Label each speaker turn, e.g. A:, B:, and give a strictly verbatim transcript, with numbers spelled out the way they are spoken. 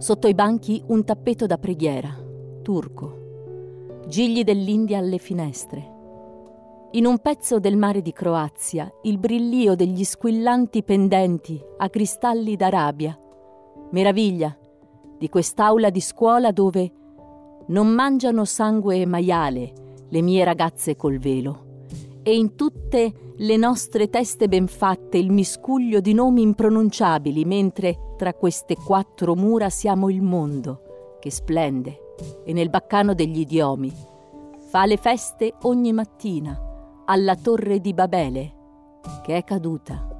A: Sotto i banchi un tappeto da preghiera, turco, gigli dell'India alle finestre. In un pezzo del mare di Croazia il brillio degli squillanti pendenti a cristalli d'Arabia. Meraviglia di quest'aula di scuola dove non mangiano sangue e maiale le mie ragazze col velo. E in tutte le nostre teste ben fatte il miscuglio di nomi impronunciabili, mentre tra queste quattro mura siamo il mondo che splende e nel baccano degli idiomi fa le feste ogni mattina alla torre di Babele che è caduta.